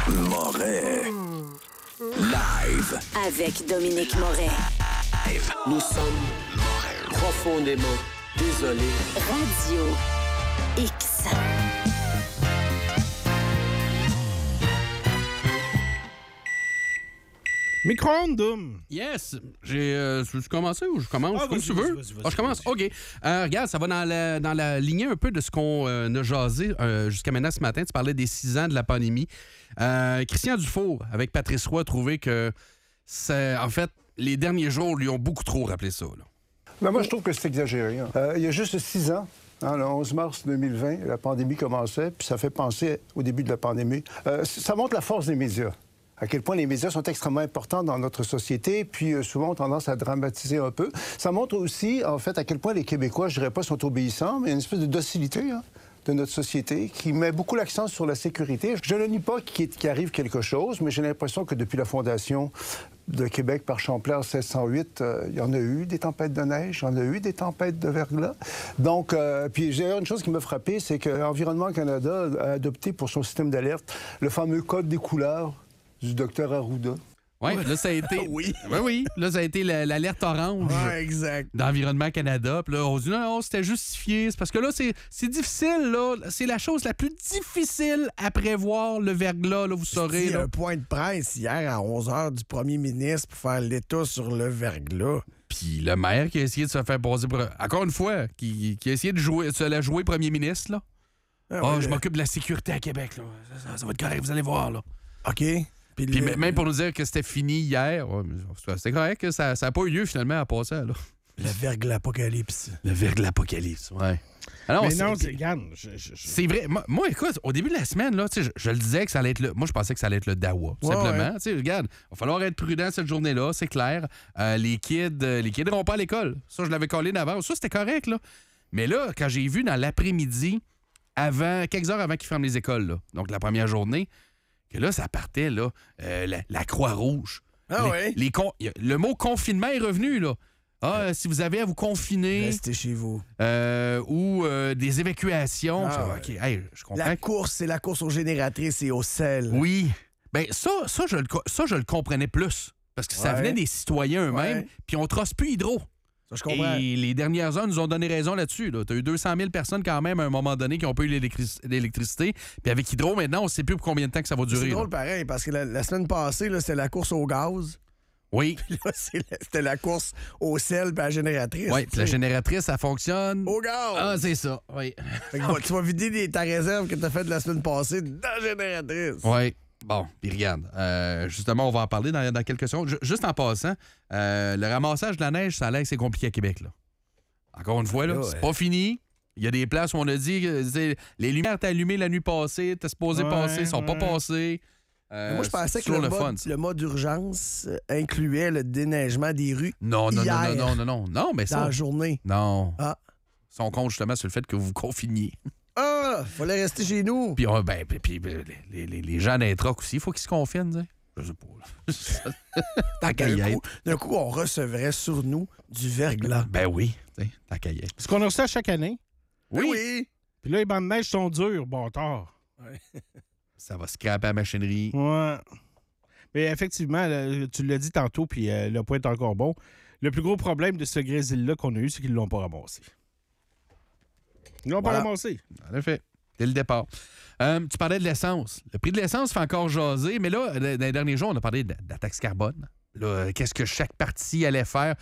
Moret. Live. Avec Dominique Moret. Nous sommes profondément désolés. Radio X. Micro-ondes, Dom. Yes! Veux-tu commencer ou je commence? Ah, Comme tu veux. Je commence? OK. Regarde, ça va dans la lignée un peu de ce qu'on a jasé jusqu'à maintenant ce matin. Tu parlais des 6 ans de la pandémie. Christian Dufour, avec Patrice Roy, a trouvé que, en fait, les derniers jours lui ont beaucoup trop rappelé ça. Là. Ben moi, je trouve que c'est exagéré. Hein. Il y a juste 6 ans, le 11 mars 2020, la pandémie commençait, puis ça fait penser au début de la pandémie. Ça montre la force des médias. À quel point les médias sont extrêmement importants dans notre société, puis souvent ont tendance à dramatiser un peu. Ça montre aussi, en fait, à quel point les Québécois, je dirais pas, sont obéissants, mais il y a une espèce de docilité de notre société qui met beaucoup l'accent sur la sécurité. Je ne nie pas qu'il arrive quelque chose, mais j'ai l'impression que depuis la fondation de Québec par Champlain en 1608, il y en a eu des tempêtes de neige, il y en a eu des tempêtes de verglas. Donc, puis j'ai une chose qui m'a frappé, c'est que Environnement Canada a adopté pour son système d'alerte le fameux code des couleurs du docteur Arruda. Oui, là, ça a été. Oui. Oui. Là, ça a été l'alerte orange Exact. d'Environnement Canada. Puis là, on se dit non, c'était justifié. C'est parce que là, c'est difficile, là. C'est la chose la plus difficile à prévoir, le verglas, là, vous saurez. Il y a Là. un point de presse hier à 11h du premier ministre pour faire l'état sur le verglas. Puis le maire qui a essayé de se faire passer pour. Encore une fois, qui a essayé de se la jouer premier ministre, là. Je m'occupe de la sécurité à Québec, là. Ça va être correct, vous allez voir, là. OK. Puis même pour nous dire que c'était fini hier, c'était correct que ça n'a pas eu lieu finalement à passer. Là. Le verglas-apocalypse. Le verglas-apocalypse, oui. Alors, mais non, regarde. C'est vrai. Moi, écoute, au début de la semaine, là, je le disais que ça allait être Moi, je pensais que ça allait être le Dawa, tout simplement. Ouais. Regarde, il va falloir être prudent cette journée-là, c'est clair. Les kids n'iront pas à l'école. Ça, je l'avais collé d'avance. Ça, c'était correct, là. Mais là, quand j'ai vu dans l'après-midi, quelques heures avant qu'ils ferment les écoles, là, donc la première journée, que là, ça partait, là, la Croix-Rouge. Ah oui? Le mot confinement est revenu, là. Si vous avez à vous confiner... Restez chez vous. Ou des évacuations. Je comprends. C'est la course aux génératrices et au sel. Oui. Bien, ça, je le comprenais plus. Parce que ça venait des citoyens eux-mêmes, puis on trosse plus Hydro. Ça, je comprends. Et les dernières heures nous ont donné raison là-dessus. Là. Tu as eu 200 000 personnes quand même à un moment donné qui n'ont pas eu l'électricité. Puis avec Hydro, maintenant, on ne sait plus pour combien de temps que ça va durer. C'est drôle pareil, parce que la semaine passée, là, c'était la course au gaz. Oui. Puis là, c'était la course au sel et à la génératrice. Oui, puis la génératrice, ça fonctionne. Au gaz! Ah, c'est ça, oui. Fait que, tu vas vider ta réserve que tu as faite la semaine passée dans la génératrice. Oui. Bon, puis regarde, justement, on va en parler dans quelques secondes. Juste en passant, le ramassage de la neige, ça a l'air que c'est compliqué à Québec, là. Encore une fois, là, c'est pas fini. Il y a des places où on a dit que les lumières étaient allumées la nuit passée, étaient supposées passer, sont pas passées. Moi, je pensais que le mode d'urgence incluait le déneigement des rues. Non, mais ça. Dans la journée. Non. Ça, on compte justement sur le fait que vous vous confiniez. Fallait rester chez nous. Puis, les gens d'un troc aussi, il faut qu'ils se confinent, tu sais. Je sais pas. D'un coup, on recevrait sur nous du verglas. Ben oui, ta caillette. Est-ce qu'on a ça chaque année? Oui. Puis là, les bancs de neige sont durs, bâtard. Ouais. Ça va scraper la machinerie. Ouais. Mais effectivement, tu l'as dit tantôt, puis le point est encore bon. Le plus gros problème de ce grésil-là qu'on a eu, c'est qu'ils ne l'ont pas ramassé. Ils l'ont pas ramassé. En effet. Dès le départ. Tu parlais de l'essence. Le prix de l'essence fait encore jaser, mais là, dans les derniers jours, on a parlé de la taxe carbone. Là, qu'est-ce que chaque parti allait faire?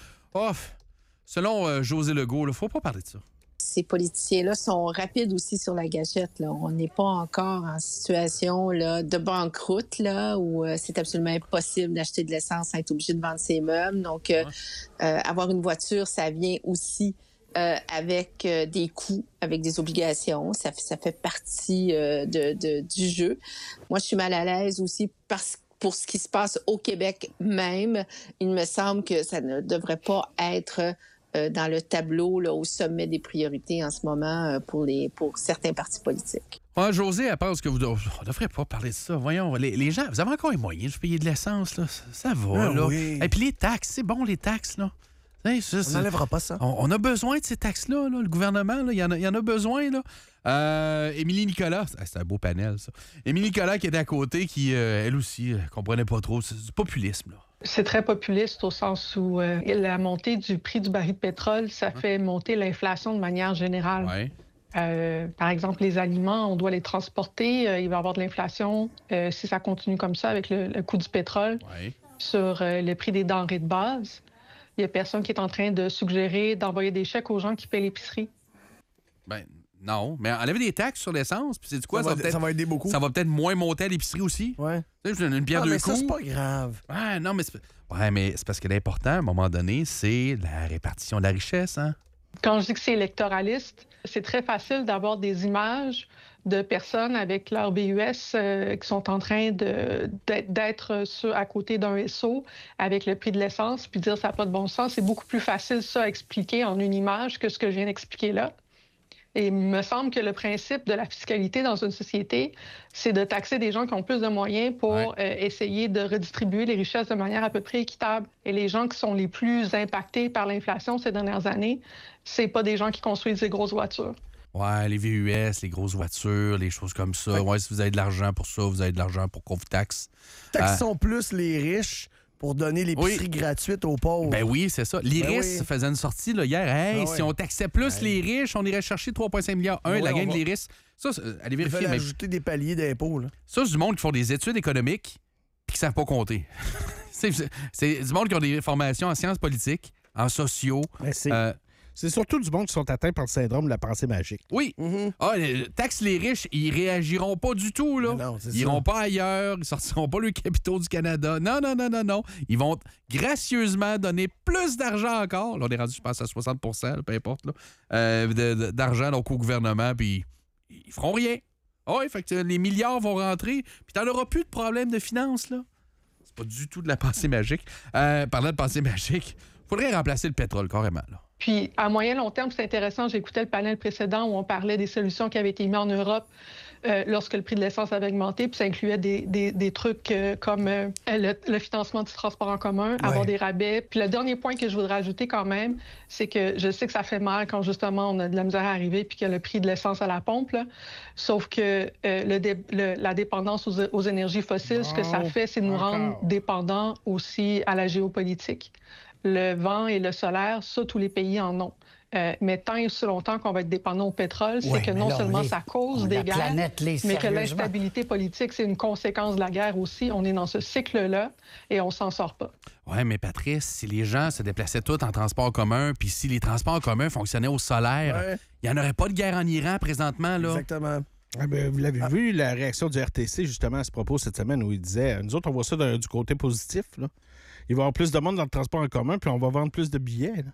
Selon José Legault, il ne faut pas parler de ça. Ces politiciens-là sont rapides aussi sur la gâchette. Là. On n'est pas encore en situation là, de banqueroute là, où c'est absolument impossible d'acheter de l'essence sans être obligé de vendre ses meubles. Donc, avoir une voiture, ça vient aussi avec des coûts, avec des obligations. Ça fait partie du jeu. Moi, je suis mal à l'aise aussi pour ce qui se passe au Québec même. Il me semble que ça ne devrait pas être dans le tableau là, au sommet des priorités en ce moment pour certains partis politiques. Josée, elle pense que on ne devrait pas parler de ça. Voyons, les gens, vous avez encore les moyens de payer de l'essence, là. Ça va, là. Oui. Et puis les taxes, c'est bon, les taxes, là. On n'enlèvera pas ça. On a besoin de ces taxes-là, là, le gouvernement. Là, il y en a besoin. Là. Émilie Nicolas, c'est un beau panel, ça. Émilie Nicolas qui était à côté, qui, elle aussi, comprenait pas trop. C'est du populisme, là. C'est très populiste au sens où la montée du prix du baril de pétrole, ça fait monter l'inflation de manière générale. Ouais. Par exemple, les aliments, on doit les transporter. Il va y avoir de l'inflation si ça continue comme ça avec le coût du pétrole sur le prix des denrées de base. Il y a personne qui est en train de suggérer d'envoyer des chèques aux gens qui paient l'épicerie. Ben non, mais enlever des taxes sur l'essence, puis c'est du quoi? Ça va aider beaucoup. Ça va peut-être moins monter à l'épicerie aussi. Ouais. Tu sais, une pierre deux coups. Ça, c'est pas grave. Ouais, non, mais c'est parce que l'important, à un moment donné, c'est la répartition de la richesse, hein? Quand je dis que c'est électoraliste, c'est très facile d'avoir des images de personnes avec leur BUS qui sont en train d'être à côté d'un SO avec le prix de l'essence, puis dire ça n'a pas de bon sens. C'est beaucoup plus facile, ça, à expliquer en une image que ce que je viens d'expliquer là. Et il me semble que le principe de la fiscalité dans une société, c'est de taxer des gens qui ont plus de moyens pour essayer de redistribuer les richesses de manière à peu près équitable. Et les gens qui sont les plus impactés par l'inflation ces dernières années, c'est pas des gens qui construisent des grosses voitures. Ouais, les VUS, les grosses voitures, les choses comme ça. Ouais, si vous avez de l'argent pour ça, vous avez de l'argent pour qu'on vous taxe. Taxons plus les riches pour donner l'épicerie gratuite aux pauvres. Ben oui, c'est ça. L'IRIS faisait une sortie là, hier. Hey, si on taxait plus les riches, on irait chercher 3,5 milliards. La gang de l'IRIS. Ça, allez vérifier. Il fallait ajouter des paliers d'impôts. Là. Ça, c'est du monde qui font des études économiques puis qui savent pas compter. c'est du monde qui ont des formations en sciences politiques, en sociaux. C'est surtout du monde qui sont atteints par le syndrome de la pensée magique. Oui. Taxe les riches, ils réagiront pas du tout, là. Non, ils iront pas ailleurs, ils sortiront pas le capitaux du Canada. Non. Ils vont gracieusement donner plus d'argent encore. Là, on est rendu, je pense, à 60 là, peu importe, là, d'argent donc, au gouvernement, puis ils feront rien. Fait que les milliards vont rentrer, puis t'en auras plus de problème de finances, là. C'est pas du tout de la pensée magique. Parlant de pensée magique, faudrait remplacer le pétrole, carrément, là. Puis, à moyen long terme, c'est intéressant. J'écoutais le panel précédent où on parlait des solutions qui avaient été mises en Europe lorsque le prix de l'essence avait augmenté. Puis ça incluait des trucs comme le financement du transport en commun, avoir des rabais. Puis le dernier point que je voudrais ajouter quand même, c'est que je sais que ça fait mal quand justement on a de la misère à arriver puis qu'il y a le prix de l'essence à la pompe. Là. Sauf que la dépendance aux énergies fossiles, ce que ça fait, c'est nous rendre dépendants aussi à la géopolitique. Le vent et le solaire, ça, tous les pays en ont. Mais tant et aussi longtemps qu'on va être dépendant au pétrole, c'est que non seulement ça cause des guerres, mais que l'instabilité politique, c'est une conséquence de la guerre aussi. On est dans ce cycle-là et on s'en sort pas. Oui, mais Patrice, si les gens se déplaçaient tous en transport commun, puis si les transports en commun fonctionnaient au solaire, il n'y en aurait pas de guerre en Iran présentement, là. Exactement. Vous l'avez vu, la réaction du RTC, justement, à ce propos cette semaine, où il disait, nous autres, on voit ça du côté positif, là. Il va y avoir plus de monde dans le transport en commun, puis on va vendre plus de billets.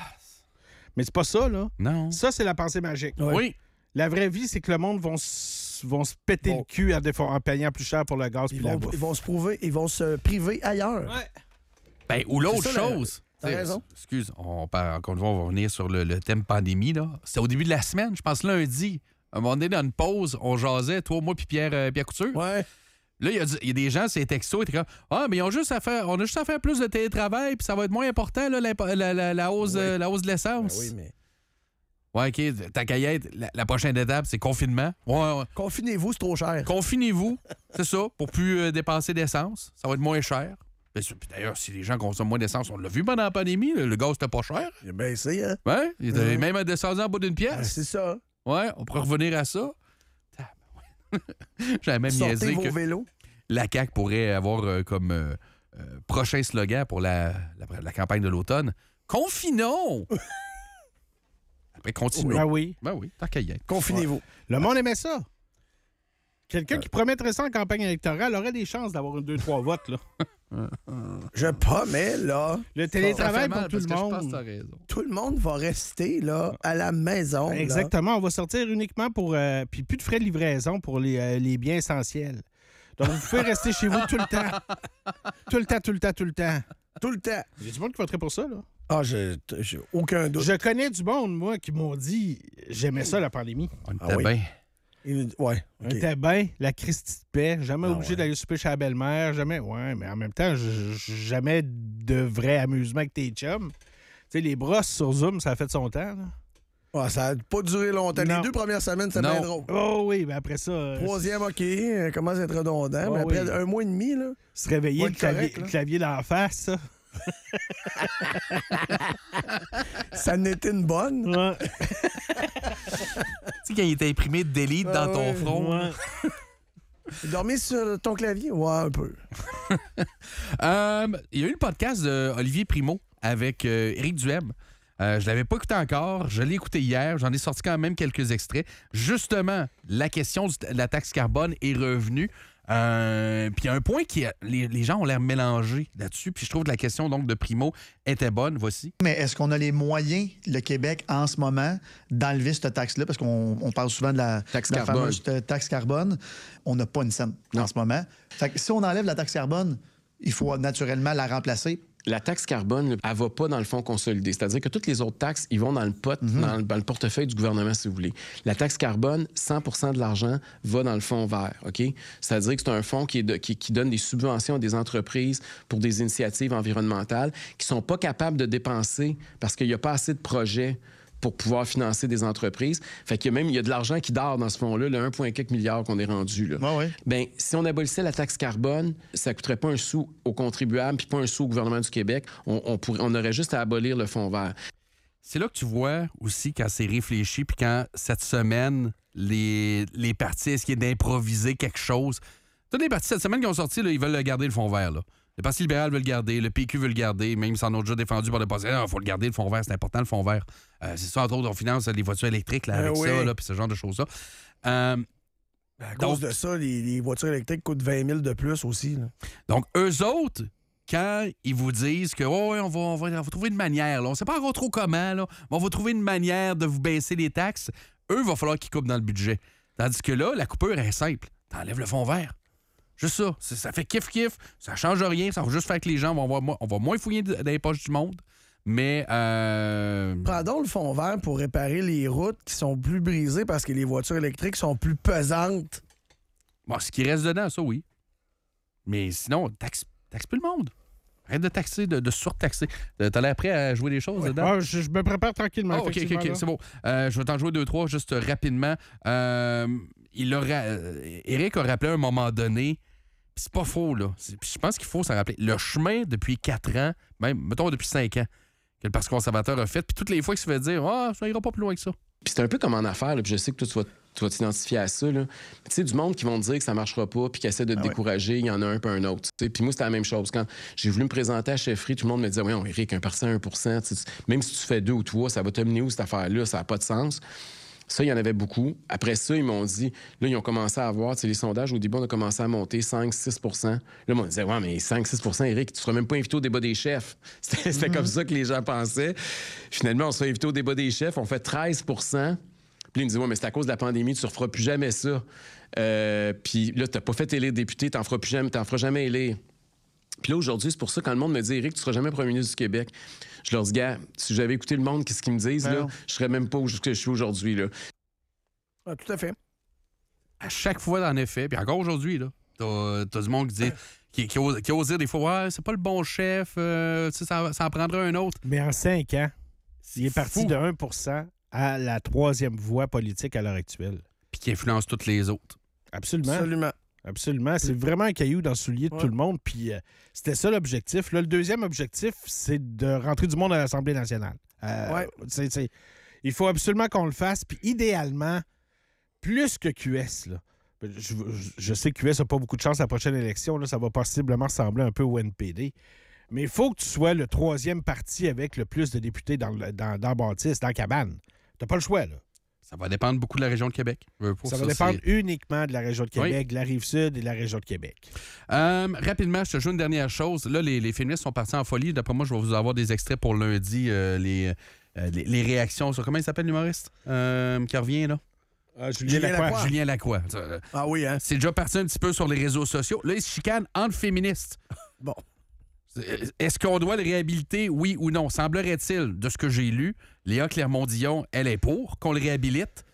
Mais c'est pas ça, là. Non. Ça, c'est la pensée magique. Oui. La vraie vie, c'est que le monde vont se péter le cul en payant plus cher pour le gaz puis la bouffe. Ils vont se priver ailleurs. Ben, ou l'autre chose. T'as raison. Excuse, encore une fois, on va revenir sur le thème pandémie. Là. C'était au début de la semaine, je pense lundi. À un moment donné, dans une pause, on jasait, toi, moi, puis Pierre Couture. Ouais. Là, il y a des gens, ces textos, ils étaient comme mais on a juste à faire plus de télétravail, puis ça va être moins important, là, la hausse de l'essence. Ben oui, mais. Ouais, OK. Ta caillette, la prochaine étape, c'est confinement. Ouais. Confinez-vous, c'est trop cher. Confinez-vous, c'est ça, pour plus dépenser d'essence. Ça va être moins cher. Puis d'ailleurs, si les gens consomment moins d'essence, on l'a vu pendant la pandémie, le gaz était pas cher. Il a baissé, hein? Ouais, il était même descendu en bas d'une pièce. C'est ça. Ouais, on pourrait revenir à ça. J'avais même niaisé que vélos. la CAQ pourrait avoir comme prochain slogan pour la campagne de l'automne. Confinons! Après, continuons. Ben oui. Tant qu'à y être. Confinez-vous. Ouais. Le monde aimait ça. Quelqu'un qui promettrait ça en campagne électorale aurait des chances d'avoir 2-3 votes, là. Je promets, là. Le télétravail pour tout le monde. Je pense que t'as raison. Tout le monde va rester, là, à la maison. Exactement. Là. On va sortir uniquement pour... puis plus de frais de livraison pour les biens essentiels. Donc, vous pouvez rester chez vous tout le temps. Tout le temps. Il y a du monde qui voterait pour ça, là. Ah, j'ai aucun doute. Je connais du monde, moi, qui m'ont dit j'aimais ça, la pandémie. On était bien. Ouais. On était bien, la Christie de paix, jamais obligé d'aller souper chez la belle-mère, jamais. Ouais, mais en même temps, jamais de vrai amusement avec tes chums. sais, les brosses sur Zoom, ça a fait son temps. Là. Ah, ça n'a pas duré longtemps. Non. Les 2 premières semaines, c'est bien drôle. Oh oui, mais après ça... 3e, OK, commence à être redondant. Mais après 1 mois et demi, là... Se réveiller, le clavier d'en face, ça. Ça n'était une bonne. Ouais. Tu sais, quand il était imprimé de delete dans ton front. Ouais. Dormir sur ton clavier? Ouais, un peu. Il y a eu le podcast d'Olivier Primo avec Éric Duhem. Je l'avais pas écouté encore. Je l'ai écouté hier. J'en ai sorti quand même quelques extraits. Justement, la question de la taxe carbone est revenue. Puis il y a un point qui... Les gens ont l'air mélangés là-dessus. Puis je trouve que la question donc de Primo était bonne. Voici. Mais est-ce qu'on a les moyens, le Québec, en ce moment, d'enlever cette taxe-là? Parce qu'on parle souvent de la fameuse taxe carbone. On n'a pas une scène en ce moment. Fait que si on enlève la taxe carbone, il faut naturellement la remplacer. La taxe carbone, elle ne va pas dans le fonds consolidé. C'est-à-dire que toutes les autres taxes, ils vont dans le pot, dans le portefeuille du gouvernement, si vous voulez. La taxe carbone, 100 % de l'argent va dans le fonds vert, OK? C'est-à-dire que c'est un fonds qui donne des subventions à des entreprises pour des initiatives environnementales qui ne sont pas capables de dépenser parce qu'il n'y a pas assez de projets pour pouvoir financer des entreprises. Fait qu'il y a de l'argent qui dort dans ce fonds-là, le 1,4 milliard qu'on est rendu. Là. Ah ouais. Bien, si on abolissait la taxe carbone, ça ne coûterait pas un sou aux contribuables puis pas un sou au gouvernement du Québec. On aurait juste à abolir le fonds vert. C'est là que tu vois aussi quand c'est réfléchi puis quand cette semaine, les partis essaient d'improviser quelque chose. Toutes les partis cette semaine qui ont sorti, là, ils veulent garder le fonds vert. Là. Le Parti libéral veut le garder, le PQ veut le garder, même s'ils en ont déjà défendu par le passé. Il faut le garder, le fonds vert, c'est important, le fonds vert. C'est ça, entre autres, on finance les voitures électriques là, avec ça, puis ce genre de choses-là. À cause de ça, les voitures électriques coûtent 20 000 de plus aussi. Là. Donc, eux autres, quand ils vous disent que on va trouver une manière, là, on ne sait pas encore trop comment, là, mais on va trouver une manière de vous baisser les taxes, eux, il va falloir qu'ils coupent dans le budget. Tandis que là, la coupure est simple. T'enlèves le fonds vert. Juste ça. Ça fait kiff-kiff. Ça change rien. Ça va juste faire que les gens on va moins fouiller dans les poches du monde. Mais... Prends donc le fonds vert pour réparer les routes qui sont plus brisées parce que les voitures électriques sont plus pesantes. Bon, ce qui reste dedans, ça, oui. Mais sinon, taxe plus le monde. Arrête de taxer, de surtaxer. T'as l'air prêt à jouer des choses dedans? Ah, je me prépare tranquillement. Oh, OK, c'est bon. Je vais t'en jouer 2-3 juste rapidement. Éric a rappelé à un moment donné... C'est pas faux, là. Je pense qu'il faut s'en rappeler. Le chemin depuis 4 ans, même, mettons depuis 5 ans, que le Parti conservateur a fait, puis toutes les fois qu'il se fait dire « ça ira pas plus loin que ça ». Puis c'est un peu comme en affaires, là, puis je sais que toi, tu vas t'identifier à ça. Tu sais, du monde qui vont te dire que ça marchera pas, puis qui essaie de te décourager, il y en a un peu un autre. Puis moi, c'était la même chose. Quand j'ai voulu me présenter à chefferie, tout le monde me disait « Oui, Éric, un parti à 1 %, même si tu fais 2 ou 3, ça va te mener où cette affaire-là? Ça n'a pas de sens. » Ça, il y en avait beaucoup. Après ça, ils m'ont dit, là, ils ont commencé à voir, les sondages, au début, on a commencé à monter 5-6 % Là, on disait, ouais, mais 5-6 Éric, tu seras même pas invité au débat des chefs. C'était comme ça que les gens pensaient. Finalement, on s'est invité au débat des chefs, on fait 13 Puis là, ils me disaient, ouais, mais c'est à cause de la pandémie, tu ne referas plus jamais ça. Puis là, tu n'as pas fait élire député, tu n'en feras jamais élire. Puis là, aujourd'hui, c'est pour ça, quand le monde me dit, Éric, tu ne seras jamais premier ministre du Québec, je leur dis, gars, si j'avais écouté le monde, qu'est-ce qu'ils me disent, là, je serais même pas où je suis aujourd'hui, là. Ah, tout à fait. À chaque fois, en effet, puis encore aujourd'hui, là, t'as du monde qui ose dire des fois, ouais, c'est pas le bon chef, ça en prendrait un autre. Mais en 5 ans, il est parti fou. de 1 % à la 3e voie politique à l'heure actuelle. Puis qui influence toutes les autres. Absolument. Absolument. C'est vraiment un caillou dans le soulier de tout le monde. Puis c'était ça l'objectif. Là, le deuxième objectif, c'est de rentrer du monde à l'Assemblée nationale. Il faut absolument qu'on le fasse. Puis idéalement, plus que QS. Là. Je sais que QS n'a pas beaucoup de chance à la prochaine élection. Là, ça va possiblement ressembler un peu au NPD. Mais il faut que tu sois le 3e parti avec le plus de députés dans Baptiste, dans la cabane. T'as pas le choix, là. Ça va dépendre beaucoup de la région de Québec. Ça va dépendre uniquement de la région de Québec, de la Rive-Sud et de la région de Québec. Rapidement, je te joue une dernière chose. Là, les féministes sont partis en folie. D'après moi, je vais vous avoir des extraits pour lundi, les réactions sur... Comment il s'appelle, l'humoriste qui revient, là? Julien Lacroix. Ah oui, hein? C'est déjà parti un petit peu sur les réseaux sociaux. Là, ils se chicanent entre féministes. Bon. Est-ce qu'on doit le réhabiliter, oui ou non? Semblerait-il, de ce que j'ai lu, Léa Clermont-Dion, elle est pour qu'on le réhabilite.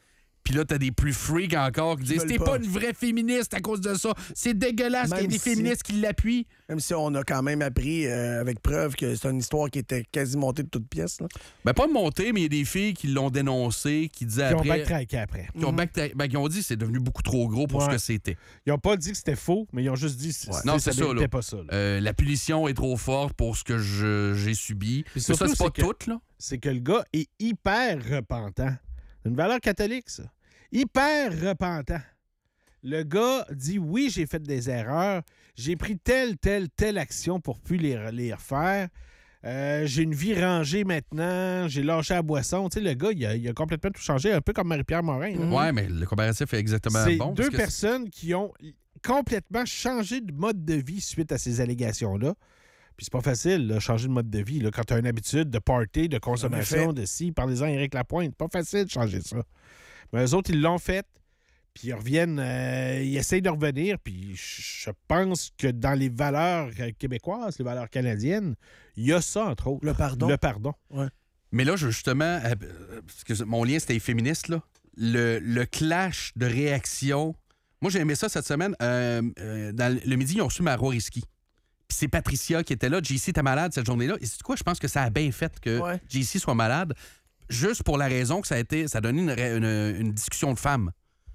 Puis là, t'as des plus freaks encore qui disent « T'es pas une vraie féministe à cause de ça. C'est dégueulasse qu'il y ait des féministes qui l'appuient. » Même si on a quand même appris avec preuve que c'est une histoire qui était quasi montée de toutes pièces. Là. Ben, pas montée, mais il y a des filles qui l'ont dénoncé, qui disaient après... Qui ont backtracké après. Qui ont dit que c'est devenu beaucoup trop gros pour ce que c'était. Ils ont pas dit que c'était faux, mais ils ont juste dit que non, c'est ça, là. pas ça. Là. La punition est trop forte pour ce que j'ai subi. Mais ça, c'est pas tout, là. C'est que le gars est hyper repentant. C'est une valeur catholique, ça. Hyper repentant. Le gars dit, oui, j'ai fait des erreurs. J'ai pris telle action pour plus les refaire. J'ai une vie rangée maintenant. J'ai lâché la boisson. Tu sais, le gars, il a complètement tout changé, un peu comme Marie-Pierre Morin. Oui, mais le comparatif est exactement bon. C'est deux personnes qui ont complètement changé de mode de vie suite à ces allégations-là. Puis c'est pas facile, là, changer de mode de vie. Là, quand tu as une habitude de party, de consommation, de ci, parlez-en à Éric Lapointe. C'est pas facile de changer ça. Mais eux autres, ils l'ont fait. Puis ils reviennent, ils essayent de revenir. Puis je pense que dans les valeurs québécoises, les valeurs canadiennes, il y a ça, entre autres. Le pardon. Le pardon. Ouais. Mais là, justement, parce que mon lien, c'était féministe, là. Le clash de réaction. Moi, j'ai aimé ça cette semaine. Dans le midi, ils ont reçu Marois Risky. Puis c'est Patricia qui était là. JC était malade cette journée-là. Et c'est quoi? Je pense que ça a bien fait que JC soit malade. Juste pour la raison que ça a donné une discussion de femmes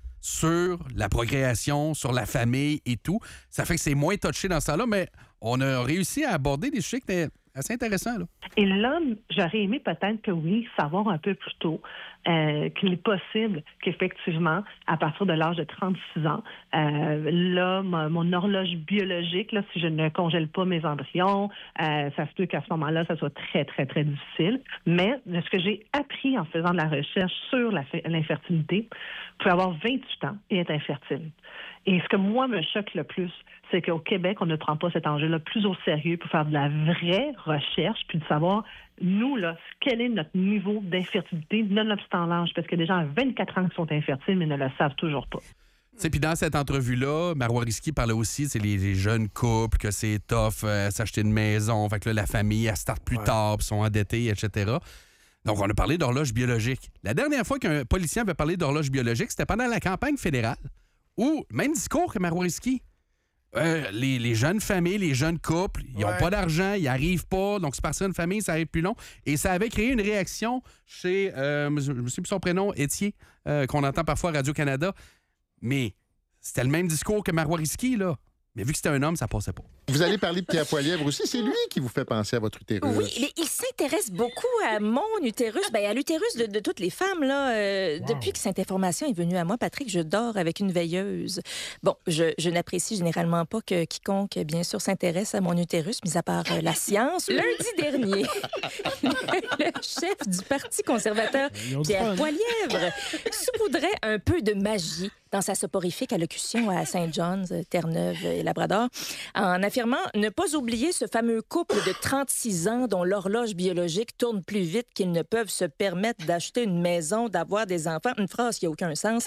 sur la procréation, sur la famille et tout. Ça fait que c'est moins touché dans ce temps-là, mais on a réussi à aborder des sujets qui étaient assez intéressants. Là. Et l'homme, j'aurais aimé peut-être que oui, savoir un peu plus tôt qu'il est possible qu'effectivement, à partir de l'âge de 36 ans, là, mon horloge biologique, là, si je ne congèle pas mes embryons, ça se peut qu'à ce moment-là, ça soit très, très, très difficile. Mais ce que j'ai appris en faisant de la recherche sur l'infertilité, vous pouvez avoir 28 ans et être infertile. Et ce que moi me choque le plus, c'est qu'au Québec, on ne prend pas cet enjeu-là plus au sérieux pour faire de la vraie recherche, puis de savoir, nous, là, quel est notre niveau d'infertilité, nonobstant l'âge, parce qu'il y a des gens à 24 ans qui sont infertiles, mais ne le savent toujours pas. Puis dans cette entrevue-là, Marois Risky parlait aussi, c'est les jeunes couples, que c'est tough s'acheter une maison, fait que là, la famille, elle start plus tard, puis sont endettés, etc. Donc, on a parlé d'horloge biologique. La dernière fois qu'un policier avait parlé d'horloge biologique, c'était pendant la campagne fédérale, où, même discours que Marois Risky. Les jeunes familles, les jeunes couples, ils n'ont pas d'argent, ils n'y arrivent pas, donc c'est parti d'une famille, ça arrive plus long. Et ça avait créé une réaction chez, je ne sais plus son prénom, Étier, qu'on entend parfois à Radio-Canada. Mais c'était le même discours que Marois Risky, là. Mais vu que c'était un homme, ça passait pas. Vous allez parler de Pierre Poilievre aussi. C'est lui qui vous fait penser à votre utérus. Oui, mais il s'intéresse beaucoup à mon utérus, à l'utérus de toutes les femmes. Là. Depuis que cette information est venue à moi, Patrick, je dors avec une veilleuse. Bon, je n'apprécie généralement pas que quiconque, bien sûr, s'intéresse à mon utérus, mis à part la science. Lundi dernier, le chef du Parti conservateur, Pierre Poilievre, saupoudrait un peu de magie dans sa soporifique allocution à St. John's, Terre-Neuve et Labrador, en affirmant ne pas oublier ce fameux couple de 36 ans dont l'horloge biologique tourne plus vite qu'ils ne peuvent se permettre d'acheter une maison, d'avoir des enfants. Une phrase qui n'a aucun sens.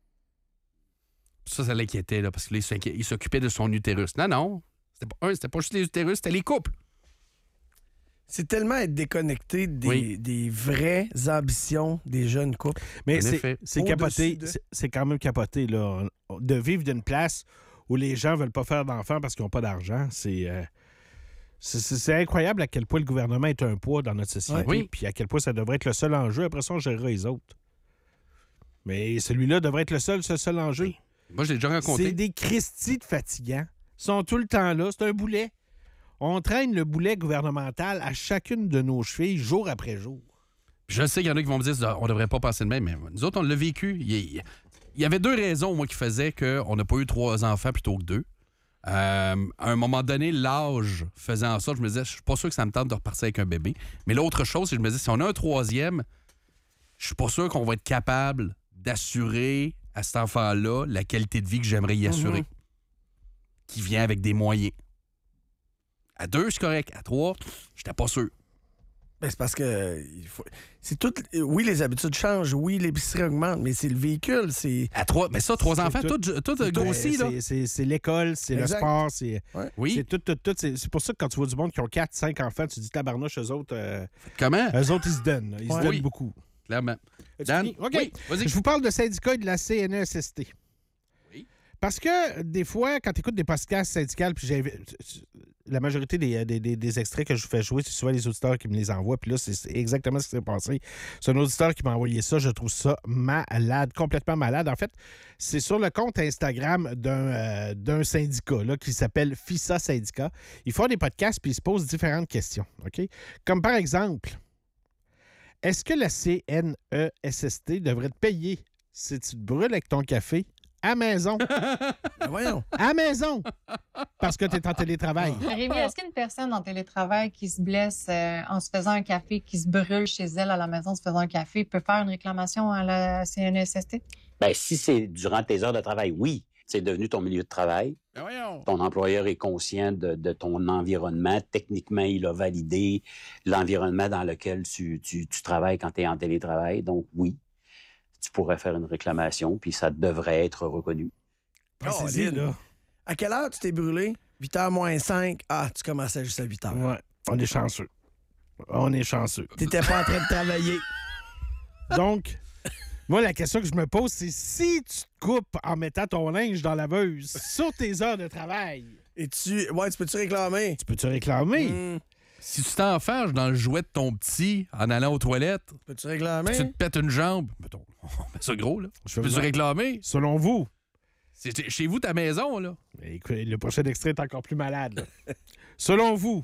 Ça l'inquiétait, là, parce qu'il s'occupait de son utérus. Non. C'était pas juste les utérus, c'était les couples. C'est tellement être déconnecté des vraies ambitions des jeunes couples. Mais c'est capoté. C'est quand même capoté, là, de vivre d'une place où les gens veulent pas faire d'enfants parce qu'ils n'ont pas d'argent. C'est incroyable à quel point le gouvernement est un poids dans notre société. Puis à quel point ça devrait être le seul enjeu. Après ça, on gérera les autres. Mais celui-là devrait être le seul enjeu. Moi, je l'ai déjà raconté. C'est des Christies de fatigants. Ils sont tout le temps là. C'est un boulet. On traîne le boulet gouvernemental à chacune de nos chevilles, jour après jour. Je sais qu'il y en a qui vont me dire on devrait pas passer de même, mais nous autres, on l'a vécu. Il y avait 2 raisons, moi, qui faisaient qu'on n'a pas eu 3 enfants plutôt que 2. À un moment donné, l'âge faisait en sorte, je me disais, je suis pas sûr que ça me tente de repartir avec un bébé. Mais l'autre chose, c'est que je me disais, si on a un 3e, je suis pas sûr qu'on va être capable d'assurer à cet enfant-là la qualité de vie que j'aimerais y assurer. Qui vient avec des moyens. À 2, c'est correct. À 3, j'étais pas sûr. Ben, c'est parce que c'est tout. Oui, les habitudes changent. Oui, l'épicerie augmente, mais c'est le véhicule. À 3, mais ça, 3 enfants, tout grossi, là. C'est l'école, c'est le sport, c'est. Oui. C'est tout. C'est pour ça que quand tu vois du monde qui ont 4, 5 enfants, tu dis tabarnouche, eux autres. Comment? Eux autres, ils se donnent. Ils se donnent beaucoup. Clairement. Dan? OK. Oui, vas-y. Je vous parle de syndicat et de la CNESST. Oui. Parce que des fois, quand tu écoutes des podcasts syndicales, puis la majorité des extraits que je vous fais jouer, c'est souvent les auditeurs qui me les envoient. Puis là, c'est exactement ce qui s'est passé. C'est un auditeur qui m'a envoyé ça. Je trouve ça malade, complètement malade. En fait, c'est sur le compte Instagram d'un syndicat là, qui s'appelle FISA Syndicat. Ils font des podcasts puis ils se posent différentes questions. OK? Comme par exemple, est-ce que la CNESST devrait te payer si tu te brûles avec ton café à maison? Ben voyons. À maison! Parce que tu es en télétravail. Rémi, est-ce qu'une personne en télétravail qui se blesse en se faisant un café, qui se brûle chez elle à la maison en se faisant un café, peut faire une réclamation à la CNESST? Bien, si c'est durant tes heures de travail, oui. C'est devenu ton milieu de travail. Ton employeur est conscient de ton environnement. Techniquement, il a validé l'environnement dans lequel tu travailles quand tu es en télétravail. Donc, oui, tu pourrais faire une réclamation, puis ça devrait être reconnu. Pensez-y, là. À quelle heure tu t'es brûlé? 8h moins 5. Ah, tu commençais juste à 8h. Ouais, on est chanceux. On est chanceux. T'étais pas en train de travailler. Donc, moi, la question que je me pose, c'est si tu te coupes en mettant ton linge dans la laveuse sur tes heures de travail. Et tu peux-tu réclamer? Tu peux-tu réclamer? Si tu t'enferges dans le jouet de ton petit en allant aux toilettes, peux-tu réclamer? Tu te pètes une jambe, mettons, c'est gros, là. Peux-tu réclamer? Selon vous? C'est chez vous, ta maison, là. Écoute, le prochain extrait est encore plus malade. Selon vous,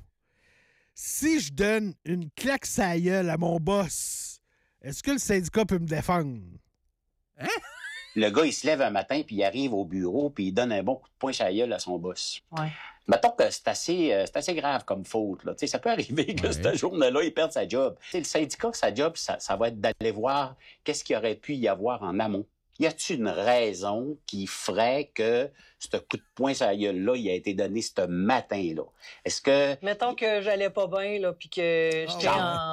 si je donne une claque sur la gueule à mon boss, est-ce que le syndicat peut me défendre? Hein? Le gars, il se lève un matin, puis il arrive au bureau, puis il donne un bon coup de poing sur la gueule à son boss. Ouais. Mettons que c'est assez grave comme faute. Là. Ça peut arriver que cette journée-là, il perde sa job. Le syndicat, sa job, ça va être d'aller voir qu'est-ce qu'il aurait pu y avoir en amont. Y a-t-il une raison qui ferait que ce coup de poing sur la gueule-là, il a été donné ce matin-là? Est-ce que... Mettons que j'allais pas bien, là, puis que j'étais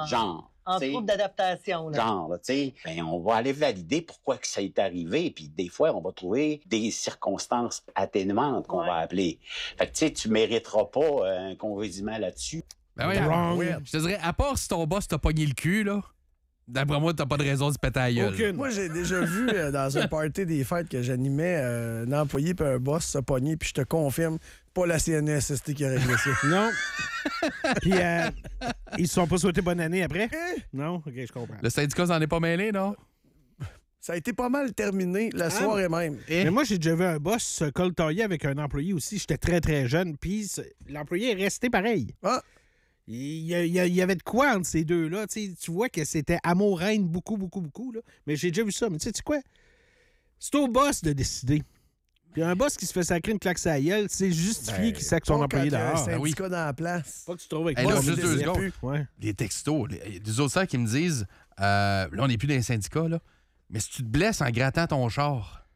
en trouble d'adaptation. Là. Genre, tu sais, on va aller valider pourquoi que ça est arrivé, puis des fois, on va trouver des circonstances atténuantes qu'on va appeler. Fait que, tu sais, tu mériteras pas un congédiement là-dessus. Ben oui, je te dirais, à part si ton boss t'a pogné le cul, là, d'après moi, t'as pas de raison de se péter à la gueule. Aucune. Moi, j'ai déjà vu dans un party des fêtes que j'animais un employé puis un boss se pogner, puis je te confirme, pas la CNESST qui a réglé ça. Non. Puis ils se sont pas souhaités bonne année après? Non? OK, je comprends. Le syndicat s'en est pas mêlé, non? Ça a été pas mal terminé la soirée même. Mais moi, j'ai déjà vu un boss se coltailler avec un employé aussi. J'étais très, très jeune, puis l'employé est resté pareil. Ah! Il y avait de quoi entre ces deux-là. Tu vois que c'était amour-haine beaucoup, beaucoup, beaucoup. Là. Mais j'ai déjà vu ça. Mais tu sais quoi? C'est au boss de décider. Puis un boss qui se fait sacrer une claque sur la gueule, c'est justifié qu'il sacre son employé dehors. C'est un syndicat dans la place. Pas que tu trouves avec moi. juste 2 secondes. Ouais. Les textos, des autres qui me disent là, on n'est plus dans les syndicats, là. Mais si tu te blesses en grattant ton char,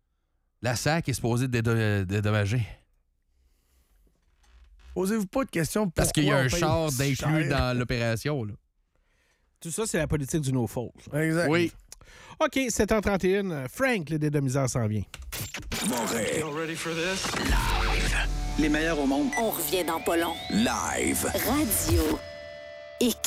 la SAC est supposée te dédommager. Posez-vous pas de questions. Parce qu'il y a un char d'inclus dans l'opération. Là. Tout ça, c'est la politique du no-fault. Exact. Oui. OK, 7h31. Frank, le dédomiseur, s'en vient. Moret. Live. Les meilleurs au monde. On revient dans pas long. Live. Radio X.